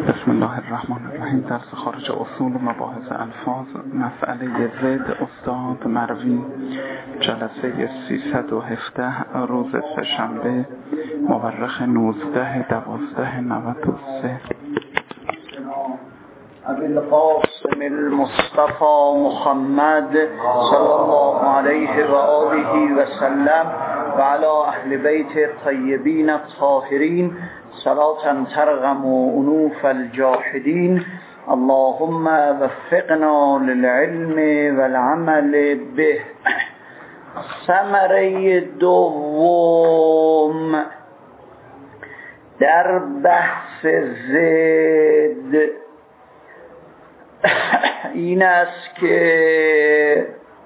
بسم الله الرحمن الرحیم. درس خارج اصول و مباحث الفاظ، مسئله زد، استاد مروی، جلسه 317، روز سه‌شنبه، مورخ 19/12/93. ابی القاسم المصطفى محمد صلی الله علیه و آله و سلم و علی اهل بیت الطیبین الطاهرین صلاة ترغم انوف الجاحدین. اللهم وفقنا للعلم والعمل به. ثمره دوم در بحث زد این است که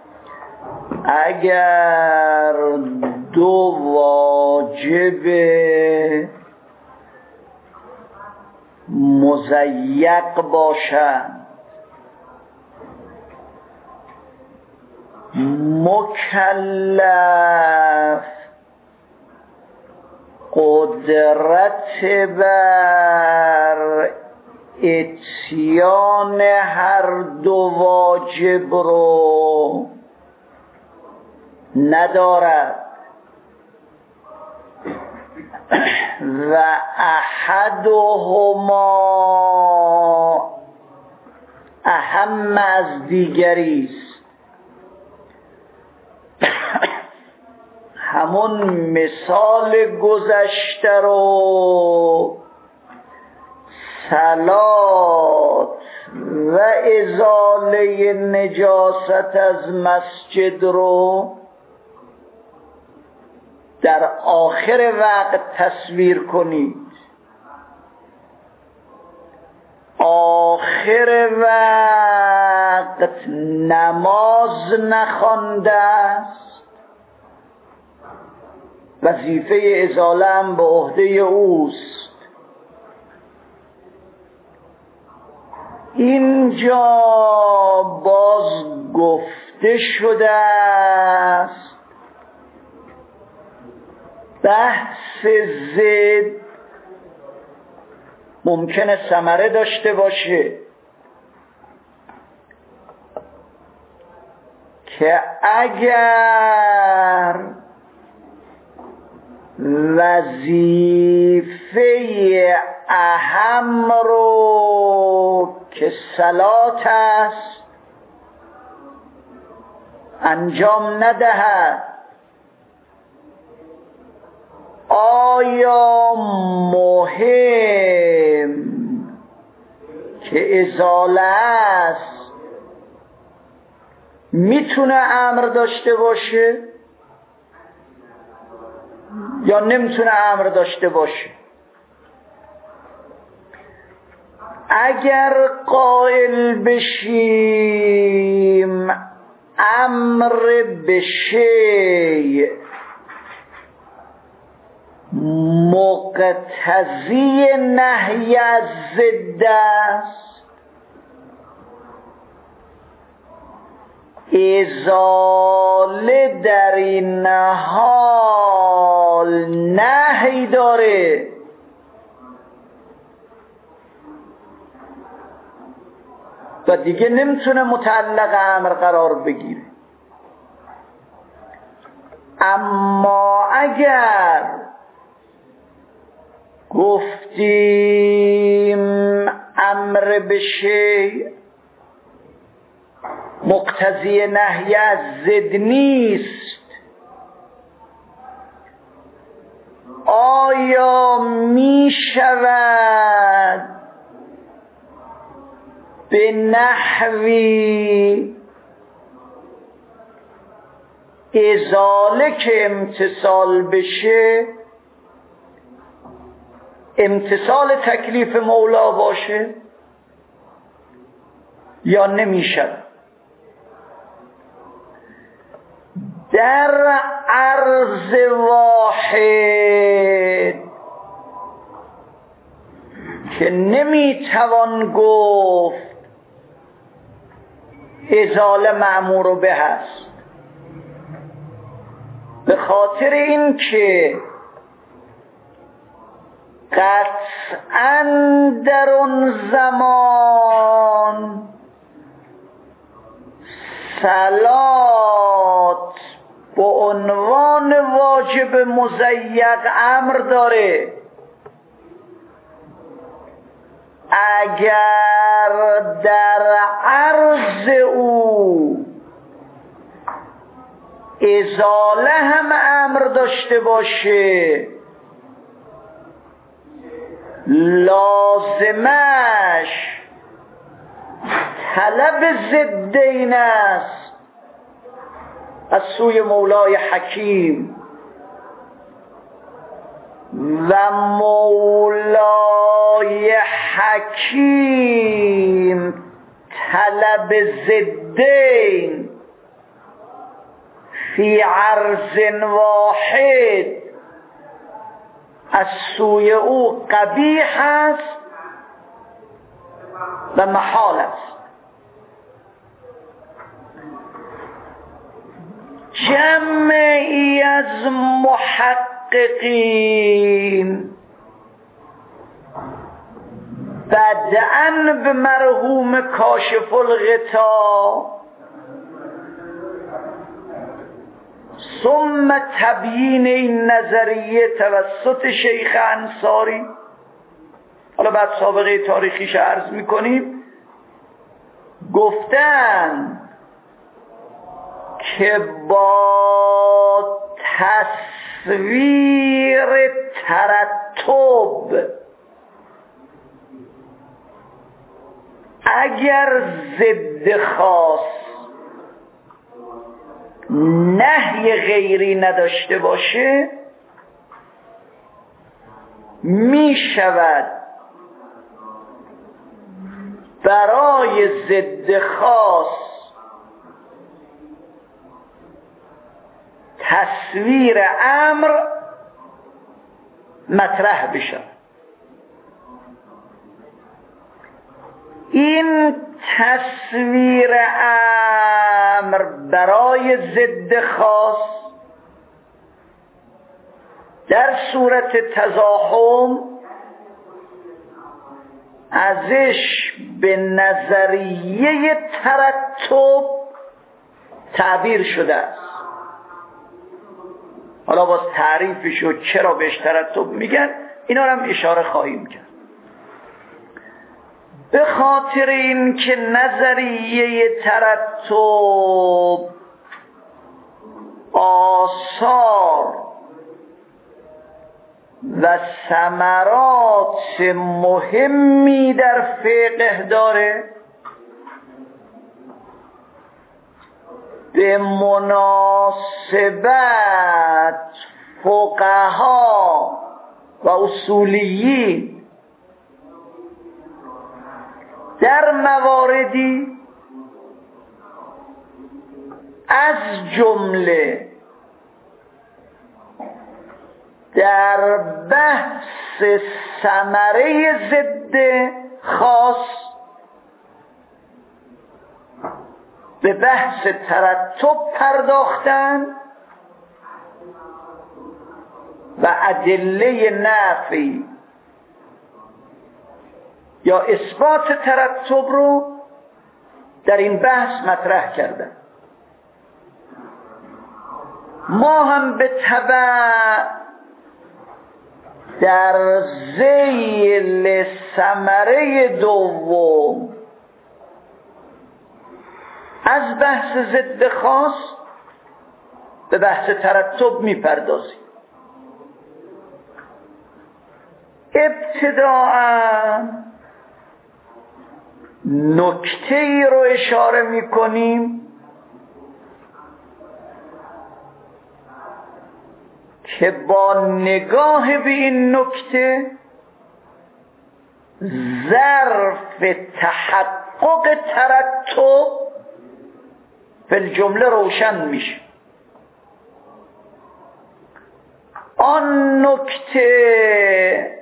اگر دو واجب مضیق باشند، مکلف قدرت بر اتیان هر دو واجب رو ندارد و احدهما اهم از دیگری است. همون مثال گذشته رو صلات و ازاله نجاست از مسجد رو در آخر وقت تصویر کنید. آخر وقت نماز نخوانده است، وظیفه ازاله هم به عهده اوست. اینجا باز گفته شده است بحث زد ممکنه ثمره داشته باشه که اگر وظیفه اهم رو که صلات است انجام ندهد، آیا مهم که ازاله است میتونه امر داشته باشه یا نمیتونه امر داشته باشه؟ اگر قائل بشیم امر به شیء مقتضی نهی از ضد است، ازاله در این حال نهی داره، و دیگه نمیتونه متعلق امر قرار بگیره. اما اگر گفتیم امر به شیء مقتضی نهی از ضد نیست، آیا می شود به نحوی ازاله که امتثال بشه امتثال تکلیف مولا باشه یا نمیشه؟ در عرض واحد که نمیتوان گفت ازاله مأمور به است، به خاطر این که قطعاً در اون زمان صلات به عنوان واجب مضیق امر داره. اگر در عرض او ازاله هم امر داشته باشه، لازمش طلب ضدین است از سوی مولای حکیم و مولای حکیم طلب ضدین فی عرض واحد از سوی او قبیح است و محال است. جمعی از محققین بدءا به مرحوم کاشف الغطا ثم تبیین این نظریه توسط شیخ انصاری، حالا بعد سابقه تاریخیش عرض میکنیم، گفتن که با تصویر ترتب اگر ضد خاص نهی غیری نداشته باشه می شود برای ضد خاص تصویر امر مطرح بشه. این تصویر امر برای ضد خاص در صورت تزاحم ازش به نظریه ترتب تعبیر شده است. حالا باز تعریفش و چرا بهش ترتب میگن اینا رو هم اشاره خواهیم کرد. به خاطر این که نظریه ترتب آثار و ثمرات مهمی در فقه داره، به مناسبت فقها و اصولیین در مواردی از جمله در بحث ثمره ضد خاص به بحث ترتب پرداختن و ادله نفی یا اثبات ترتب رو در این بحث مطرح کردن. ما هم به تبع در ذیل ثمره دوم از بحث ضد خاص به بحث ترتب میپردازیم. ابتداءً نکته ای رو اشاره میکنیم که با نگاه به این نکته ظرف تحقق ترتب فی الجمله روشن میشه. آن نکته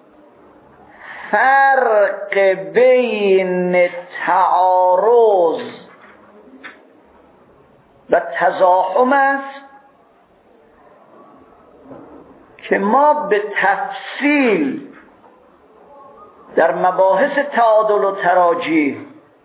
فرق بین تعارض و تزاحم است که ما به تفصیل در مباحث تعادل و تراجیح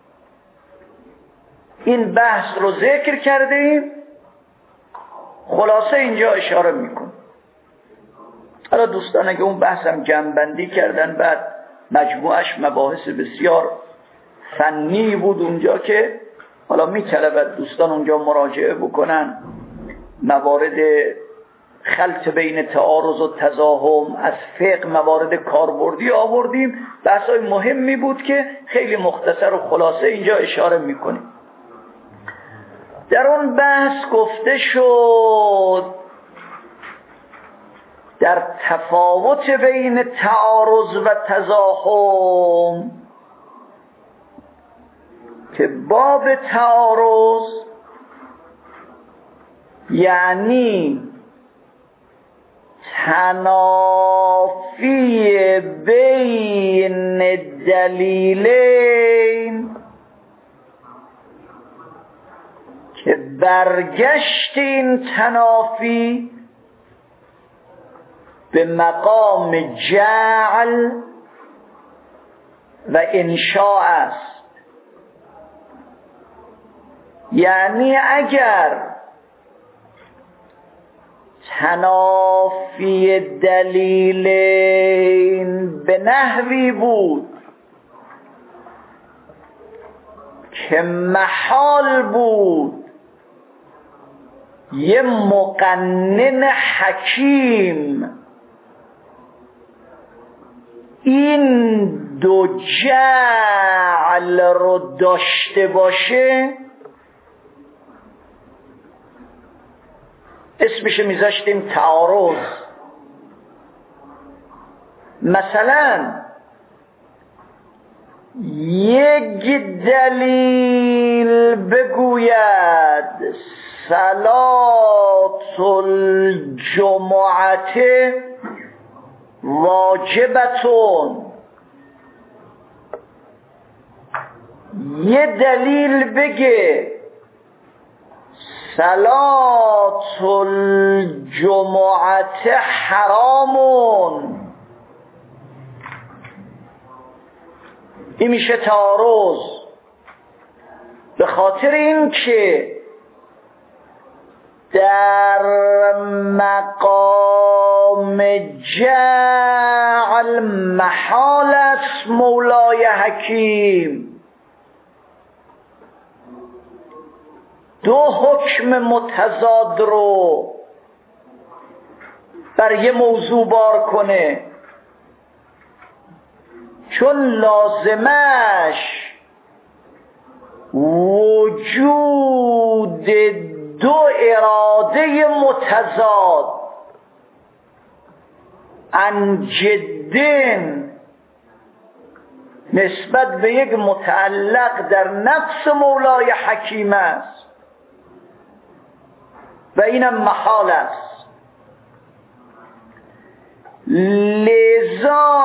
این بحث رو ذکر کردیم، خلاصه اینجا اشاره میکن. حالا دوستان اگه اون بحثم جمع‌بندی کردن، بعد مجموعش مباحث بسیار فنی بود اونجا که حالا میطلبد دوستان اونجا مراجعه بکنن. موارد خلط بین تعارض و تزاحم از فقه، موارد کاربردی آوردیم، بحثای مهمی بود که خیلی مختصر و خلاصه اینجا اشاره میکنیم. در اون بحث گفته شد در تفاوت بین تعارض و تزاحم که باب تعارض یعنی تنافی بین دلیلین که برگشت این تنافی به مقام جعل و انشاء است. یعنی اگر تنافی دلیلین به نحوی بود که محال بود یه مقنن حکیم این دو جعل رو داشته باشه، اسمش میذاشتیم تعارض. مثلا یک دلیل بگوید صلاة الجمعة واجبتون، یه دلیل بگه صلاة الجمعة حرامون، این میشه تعارض. به خاطر این که در مقام جعل محال است مولای حکیم دو حکم متضاد رو بر یه موضوع بار کنه، چون لازمش وجود دو اراده متضاد عن جدن نسبت به یک متعلق در نفس مولای حکیم است و اینم محال است. لذا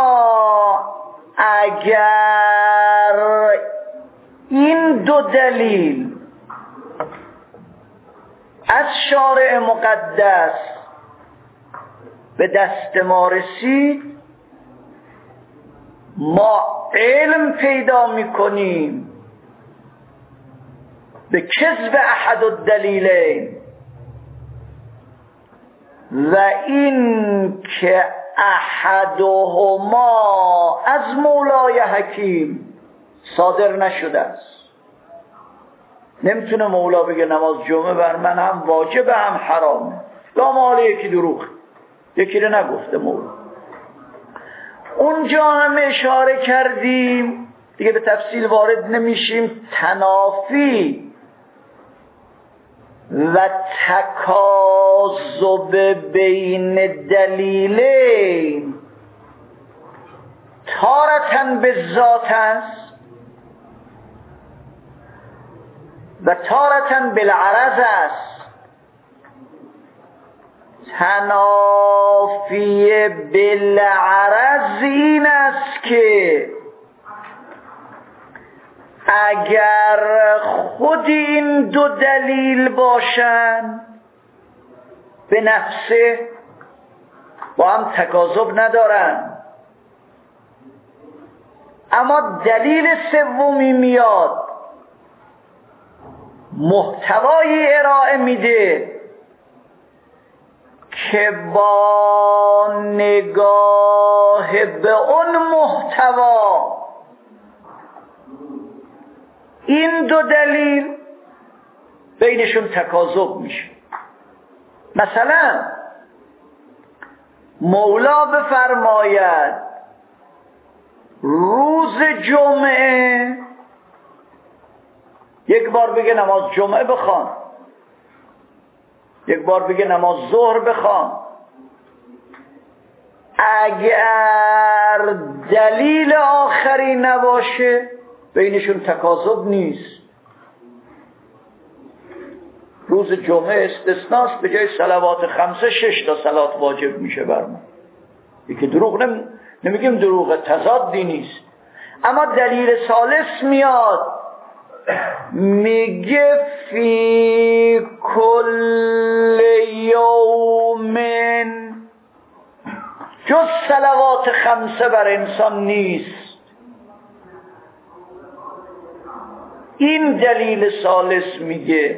اگر این دو دلیل از شارع مقدس به دست ما رسید، ما علم پیدا میکنیم به کذب احد الدلیلین و این که احدهما از مولای حکیم صادر نشده است. نمیتونه مولا بگه نماز جمعه بر من هم واجب هم حرامه، دامال یکی دروغ، یکی رو نگفته مولا. اونجا هم اشاره کردیم دیگه، به تفصیل وارد نمیشیم. تنافی و تکاذب بین دلیلین تارتن به ذات است و تارتن بالعرض است. تنافی بالعرض این است که اگر خود این دو دلیل باشن به نفسه با هم تکاذب ندارن، اما دلیل سومی میاد محتوایی ارائه میده که با نگاه به اون محتوا این دو دلیل بینشون تکاذب میشه. مثلا مولا بفرماید روز جمعه یک بار بگه نماز جمعه بخوان، یک بار بگه نماز ظهر بخوان. اگر دلیل آخری نباشه بینشون تکاذب نیست. روز جمعه استثناست، به جای صلوات 5 6 تا صلات واجب میشه بر ما. یکی دروغ نمیگیم، دروغ تضادی نیست. اما دلیل ثالث میاد میگه فی کل یوم، جز صلوات 5 بر انسان نیست. این دلیل ثالث میگه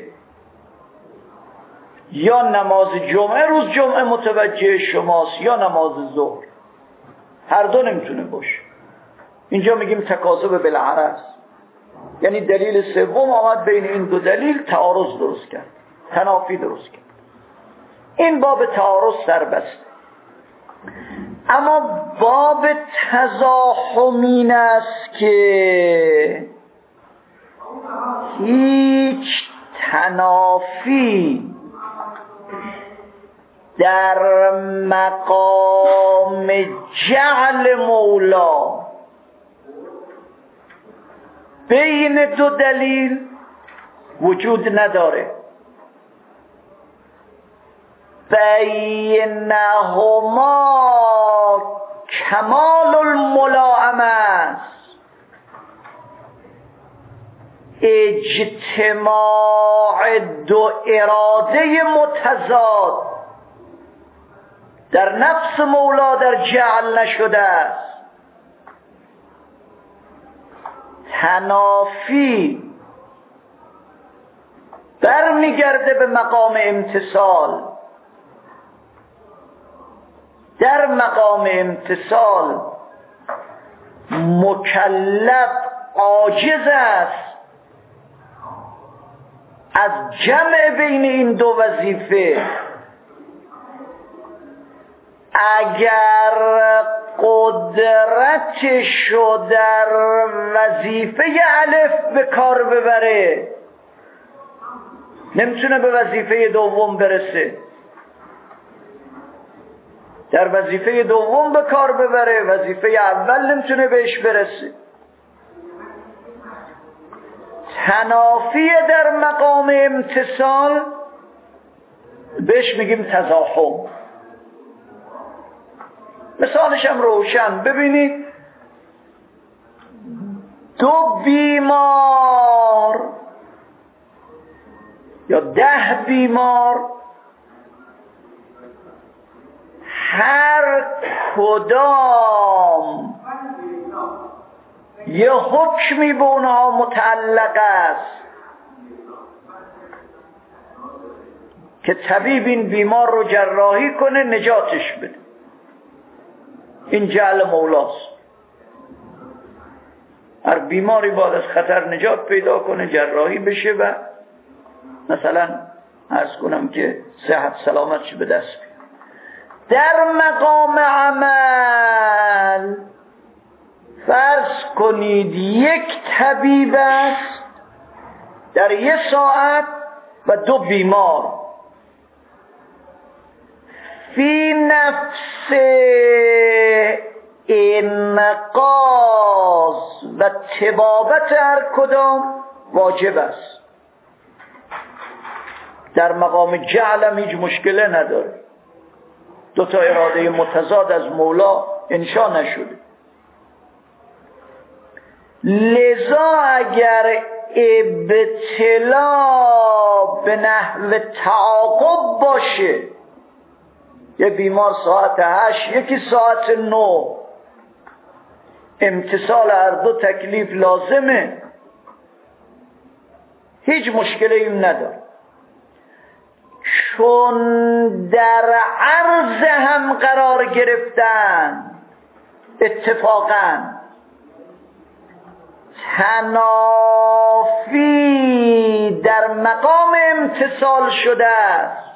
یا نماز جمعه روز جمعه متوجه شماست یا نماز ظهر، هر دو نمیتونه باشه. اینجا میگیم تکاذب بالعرض، یعنی دلیل سوم آمد بین این دو دلیل تعارض درست کرد، تنافی درست کرد. این باب تعارض سر بسته. اما باب تزاحم این است که هیچ تنافی در مقام جعل مولا بین دو دلیل وجود نداره. بینهما کمال الملائمه است، اجتماع دو اراده متضاد در نفس مولا در جعل نشده است. تنافی برمیگرده به مقام امتصال. در مقام امتصال مکلف عاجز است از جمع بین این دو وظیفه. اگر قدرتشو در وظیفه الف به کار ببره نمیتونه به وظیفه دوم برسه. در وظیفه دوم به کار ببره وظیفه اول نمیتونه بهش برسه. تنافی در مقام امتصال بهش میگیم تزاحم. مثالش هم روشن. ببینید دو بیمار یا 10 بیمار هر کدام یه حکمی به اونها متعلق است که طبیب این بیمار رو جراحی کنه نجاتش بده. این جعل مولاست. هر بیماری باید از خطر نجات پیدا کنه، جراحی بشه و مثلا عرض کنم که صحت سلامتش به دست بیاره. در مقام عمل فرض کنید یک طبیب است در 1 ساعت و 2 بیمار. فی نفس انقاذ و طبابت هر کدام واجب است. در مقام جعل هیچ مشکلی نداره. 2 تا اراده متضاد از مولا انشا نشده. لذا اگر ابتلا به نحو تعاقب باشه، یه بیمار ساعت 8 یکی ساعت 9، امتصال هر دو تکلیف لازمه، هیچ مشکلی این نداره. چون در عرض هم قرار گرفتن اتفاقا تنافی در مقام امتصال شده است،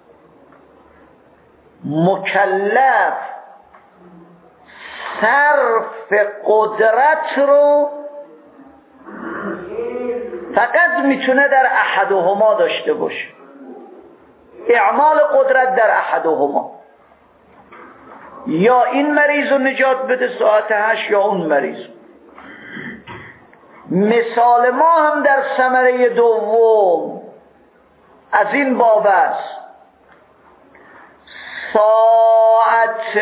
مکلف صرف قدرت رو فقط میتونه در احدهما داشته باشه، اعمال قدرت در احدهما، یا این مریض رو نجات بده ساعت 8 یا اون مریض. مثال ما هم در ثمره دوم از این باب است. ساعت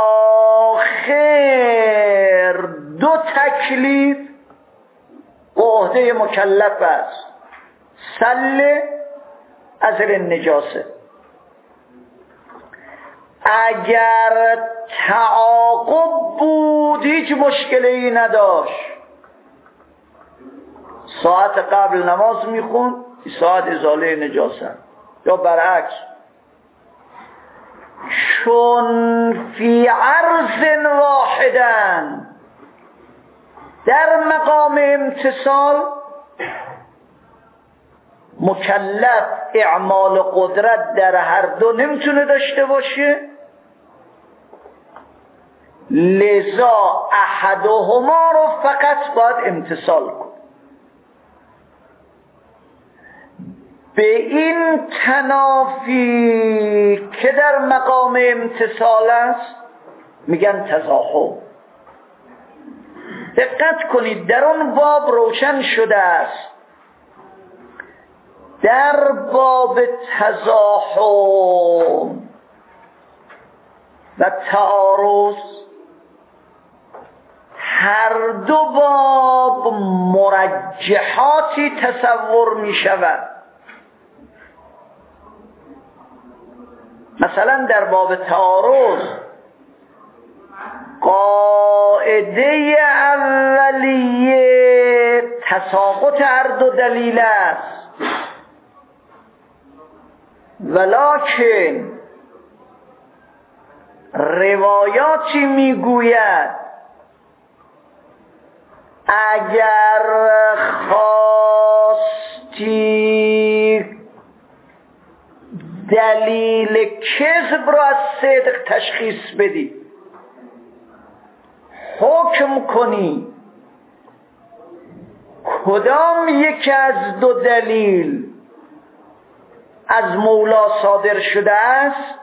آخر دو تکلیف به عهده مکلف است، سل ازل النجاسه. اگر تعاقب بود هیچ مشکلی نداشت، ساعت قبل نماز میخون، ساعت ازاله نجاسه، یا برعکس. چون فی عرض واحدن در مقام امتصال مکلف اعمال قدرت در هر دو نمیتونه داشته باشه، لذا احدهما رو فقط باید امتصال کن. به این تنافی که در مقام امتصال است میگن تزاحم. دقت کنید در اون باب روشن شده است، در باب تزاحم و تعارض هر دو باب مرجحاتی تصور می شود. مثلا در باب تعارض قاعده اولیه تساقط هر دو دلیل است، ولکن روایاتی میگوید اگر خواستی دلیل کذب را از صدق تشخیص بدی، حکم کنی کدام یکی از دو دلیل از مولا صادر شده است،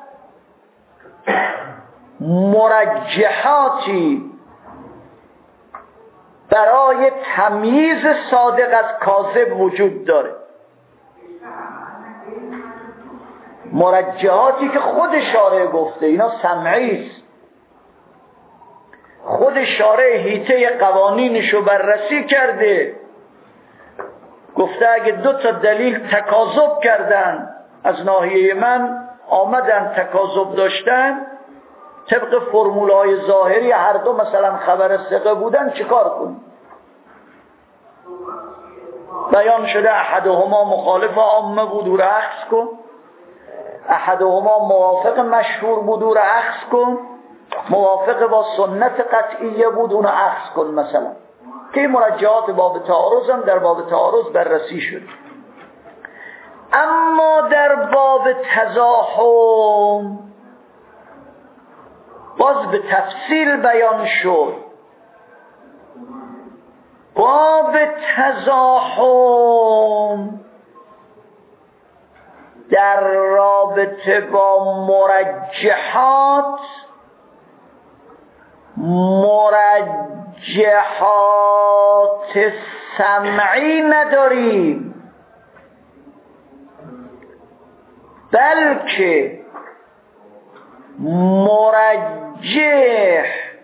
مرجحاتی برای تمییز صادق از کاذب وجود داره. مرجحاتی که خود شارع گفته، اینا سمعی است. خود شارع حیطه قوانینشو بررسی کرده، گفته اگه دو تا دلیل تکاذب کردن از ناحیه من آمدن تکاذب داشتن، طبق فرمولهای ظاهری هر دو مثلا خبر ثقه بودن، چیکار کنیم؟ بیان شده احدهما مخالف عامه بود، او را اخذ کن. احدهما موافق مشهور بود، او را اخذ کن. موافق با سنت قطعیه بود، اون را اخذ کن. مثلا که مرجحات باب تعارض هم در باب تعارض بررسی شد. اما در باب تزاحم باز به تفصیل بیان شد. باب تزاحم در رابطه با مرجحات سمعی نداریم، بلکه مرجح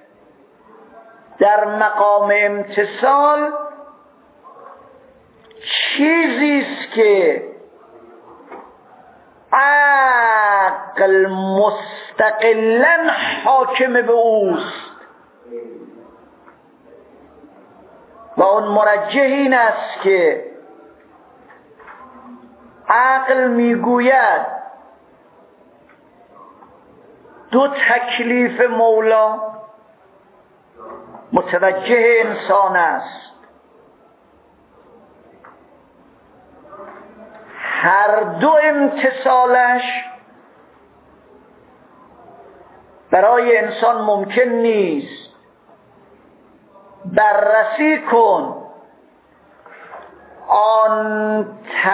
در مقام امتصال چیزی است که عقل مستقلاً حاکم به اوست، و اون مرجح این است که عقل میگوید دو تکلیف مولا متوجه انسان است، هر دو امتصالش برای انسان ممکن نیست. بررسی کن آن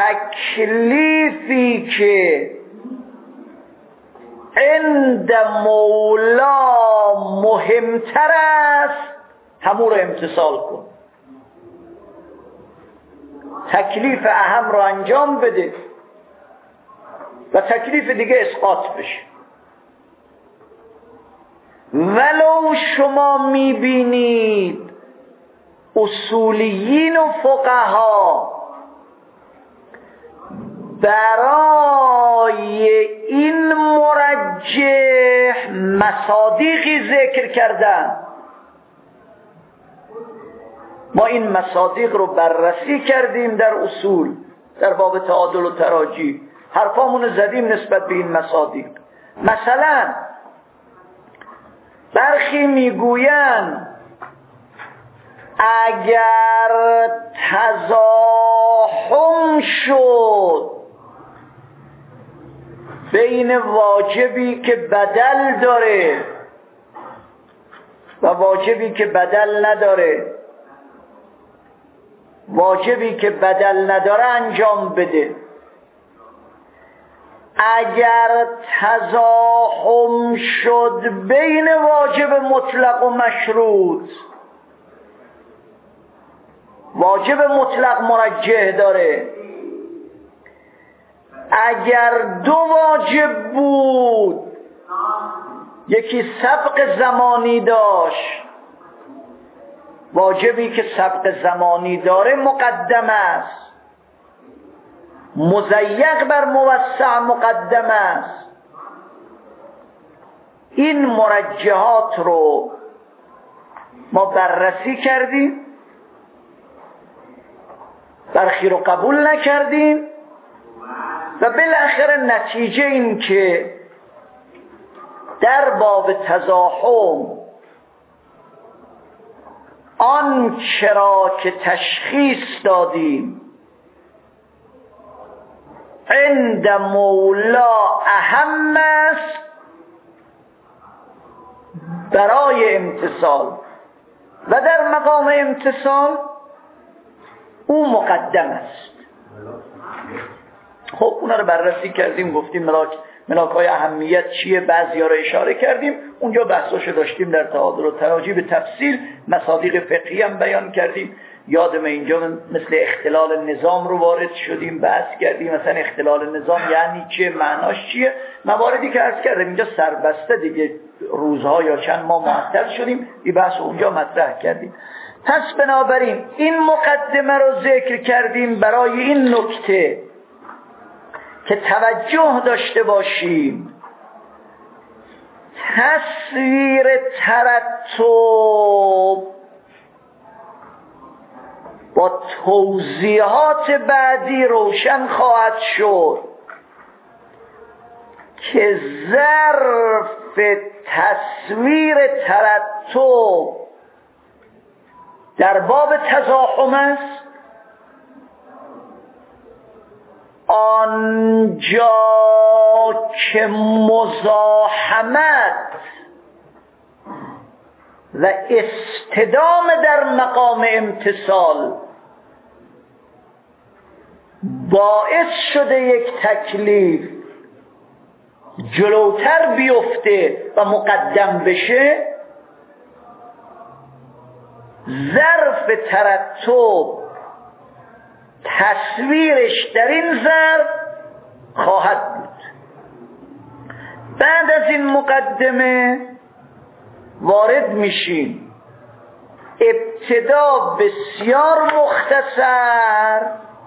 تکلیفی که عند مولا مهمتر است همون رو امتصال کن. تکلیف اهم رو انجام بده و تکلیف دیگه اسقاط بشه. ولو شما میبینید اصولیین و فقها برای این مرجح مصادیقی ذکر کردن، ما این مصادیق رو بررسی کردیم در اصول، در باب تعادل و تراجی حرفامون زدیم نسبت به این مصادیق. مثلا برخی میگویند اگر تزاحم شد بین واجبی که بدل داره و واجبی که بدل نداره، واجبی که بدل نداره انجام بده، اگر تزاحم شد بین واجب مطلق و مشروط، واجب مطلق مرجح داره، اگر دو واجب بود یکی سبق زمانی داشت، واجبی که سبق زمانی داره مقدم است، مضیق بر موسع مقدم است. این مرجحات رو ما بررسی کردیم، برخی رو قبول نکردیم و بالاخره نتیجه این که در باب تزاحم آن چرا که تشخیص دادیم عند مولا اهم است برای امتصال و در مقام امتصال او مقدم است. خب اونا رو بررسی کردیم، گفتیم ملاک‌های اهمیت چیه، بعضی‌ها رو اشاره کردیم، اونجا بحثاشو داشتیم در تعادل و تراجی به تفصیل، مصادیق فقهی هم بیان کردیم. یادم اینجا مثل اختلال نظام رو وارد شدیم، بحث کردیم مثلا اختلال نظام یعنی چه، معناش چیه، مواردی که عرض کردم اینجا سربسته دیگه، روزها یا چند ماه معطل شدیم، این بحث اونجا مطرح کردیم. پس بنابراین این مقدمه رو ذکر کردیم برای این نکته که توجه داشته باشیم تصویر ترتب با توضیحات بعدی روشن خواهد شد که ظرف تصویر ترتب در باب تزاحم است، آنجا که مزاحمت و اصطدام در مقام امتصال باعث شده یک تکلیف جلوتر بیفته و مقدم بشه، ظرف ترتب تصویرش در این ظرف خواهد بود. بعد از این مقدمه وارد میشیم ابتدا بسیار مختصر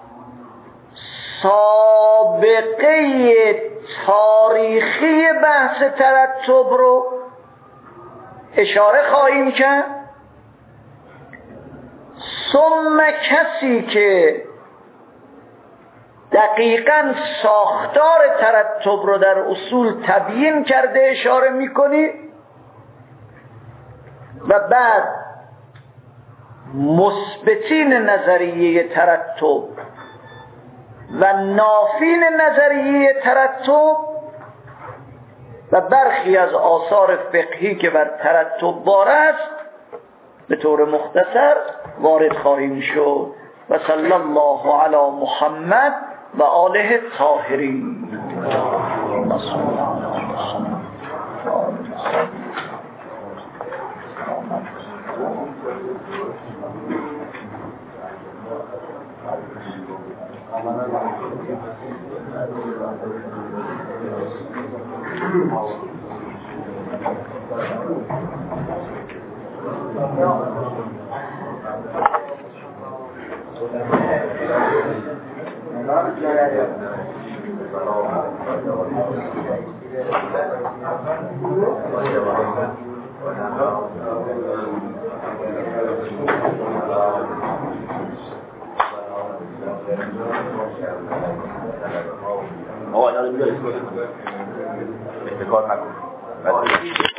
سابقه تاریخی بحث ترتب رو اشاره خواهیم کرد، ثم کسی که دقیقاً ساختار ترتب رو در اصول تبیین کرده اشاره میکنی و بعد مثبتین نظریه ترتب و نافین نظریه ترتب و برخی از آثار فقهی که بر ترتب بار است به طور مختصر وارد خواهیم شد. و صلی الله علی محمد و آله الطاهرین. آقا اینا رو بیارید افتکار نکن.